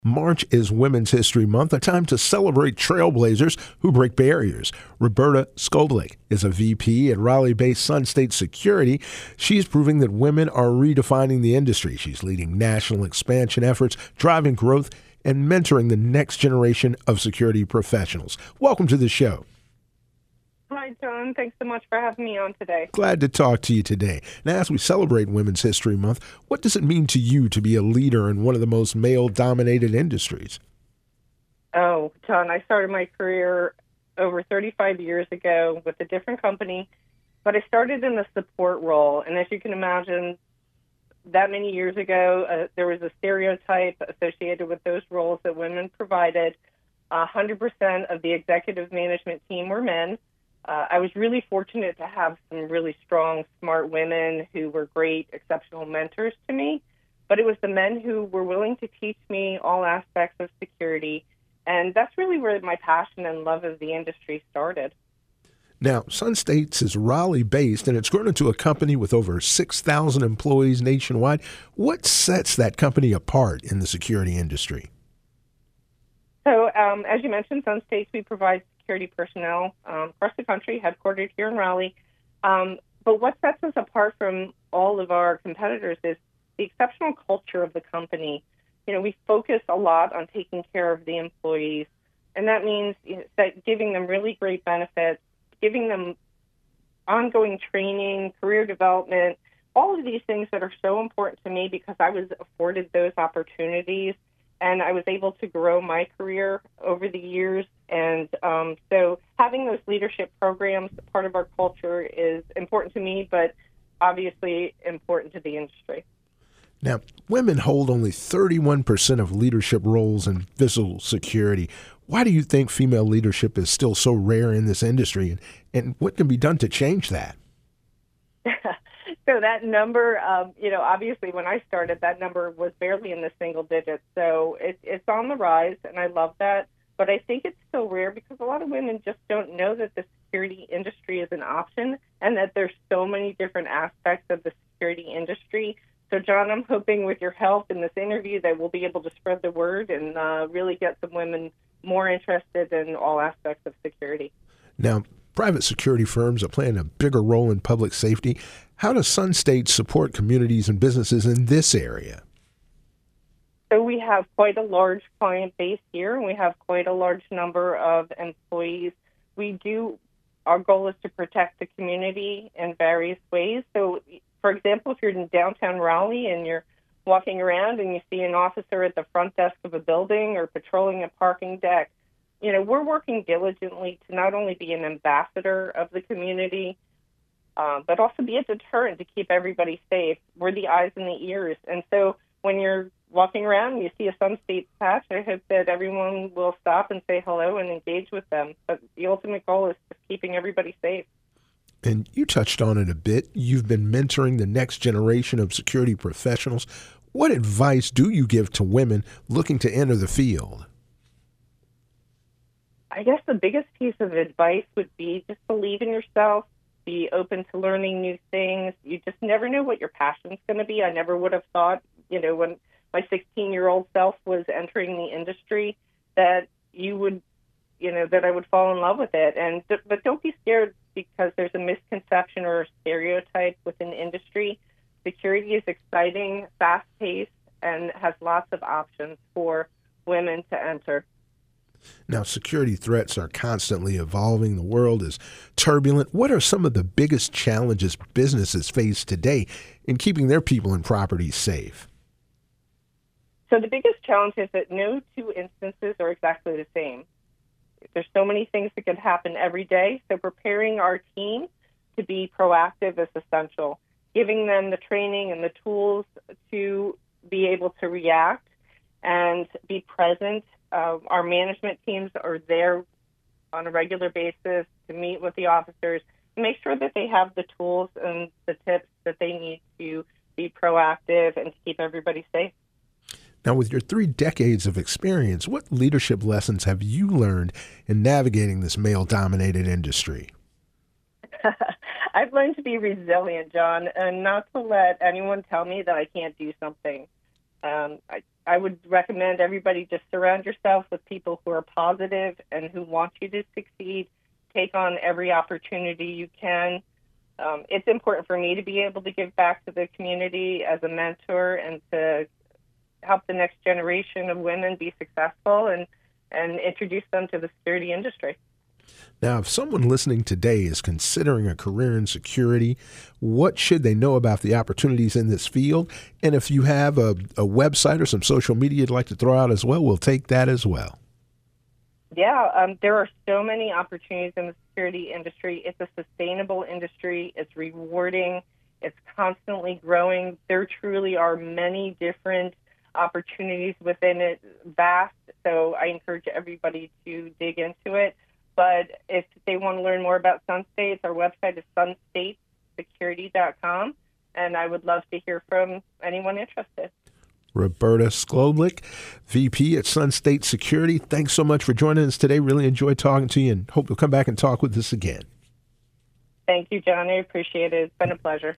March is Women's History Month, a time to celebrate trailblazers who break barriers. Roberta Skoblik is a VP at Raleigh-based Sun State Security. She's proving that women are redefining the industry. She's leading national expansion efforts, driving growth, and mentoring the next generation of security professionals. Welcome to the show. Hi, John. Thanks so much for having me on today. Glad to talk to you today. Now, as we celebrate Women's History Month, what does it mean to you to be a leader in one of the most male-dominated industries? Oh, John, I started my career over 35 years ago with a different company, but I started in the support role. And as you can imagine, that many years ago, there was a stereotype associated with those roles that women provided. 100% of the executive management team were men. I was really fortunate to have some really strong, smart women who were great, exceptional mentors to me. But it was the men who were willing to teach me all aspects of security. And that's really where my passion and love of the industry started. Now, Sun States is Raleigh-based, and it's grown into a company with over 6,000 employees nationwide. What sets that company apart in the security industry? So, as you mentioned, Sun States, we provide security personnel across the country, headquartered here in Raleigh. But what sets us apart from all of our competitors is the exceptional culture of the company. You know, we focus a lot on taking care of the employees, and that means that giving them really great benefits, giving them ongoing training, career development, all of these things that are so important to me because I was afforded those opportunities. And I was able to grow my career over the years. And so having those leadership programs, part of our culture, is important to me, but obviously important to the industry. Now, women hold only 31% of leadership roles in physical security. Why do you think female leadership is still so rare in this industry? And what can be done to change that? So that number, obviously when I started, that number was barely in the single digits. So it's on the rise, and I love that. But I think it's still rare because a lot of women just don't know that the security industry is an option and that there's so many different aspects of the security industry. So, John, I'm hoping with your help in this interview that we'll be able to spread the word and really get some women more interested in all aspects of security. Now, private security firms are playing a bigger role in public safety. How does Sun State support communities and businesses in this area? So we have quite a large client base here, and we have quite a large number of employees. Our goal is to protect the community in various ways. So, for example, if you're in downtown Raleigh and you're walking around and you see an officer at the front desk of a building or patrolling a parking deck, we're working diligently to not only be an ambassador of the community, but also be a deterrent to keep everybody safe. We're the eyes and the ears. And so when you're walking around and you see a Sun State patch, I hope that everyone will stop and say hello and engage with them. But the ultimate goal is just keeping everybody safe. And you touched on it a bit. You've been mentoring the next generation of security professionals. What advice do you give to women looking to enter the field? I guess the biggest piece of advice would be just believe in yourself, be open to learning new things. You just never know what your passion's going to be. I never would have thought, when my 16-year-old self was entering the industry that that I would fall in love with it. But don't be scared because there's a misconception or a stereotype within the industry. Security is exciting, fast-paced, and has lots of options for women to enter. Now, security threats are constantly evolving. The world is turbulent. What are some of the biggest challenges businesses face today in keeping their people and properties safe? So the biggest challenge is that no two instances are exactly the same. There's so many things that could happen every day. So preparing our team to be proactive is essential. Giving them the training and the tools to be able to react and be present. Our management teams are there on a regular basis to meet with the officers to make sure that they have the tools and the tips that they need to be proactive and to keep everybody safe. Now, with your 3 decades of experience, what leadership lessons have you learned in navigating this male-dominated industry? I've learned to be resilient, John, and not to let anyone tell me that I can't do something. I would recommend everybody just surround yourself with people who are positive and who want you to succeed. Take on every opportunity you can. It's important for me to be able to give back to the community as a mentor and to help the next generation of women be successful and introduce them to the security industry. Now, if someone listening today is considering a career in security, what should they know about the opportunities in this field? And if you have a website or some social media you'd like to throw out as well, we'll take that as well. Yeah, there are so many opportunities in the security industry. It's a sustainable industry. It's rewarding. It's constantly growing. There truly are many different opportunities within it, vast. So I encourage everybody to dig into it. But if they want to learn more about SunStates, our website is sunstatesecurity.com, and I would love to hear from anyone interested. Roberta Sklodlik, VP at SunState Security. Thanks so much for joining us today. Really enjoyed talking to you and hope you'll come back and talk with us again. Thank you, John. I appreciate it. It's been a pleasure.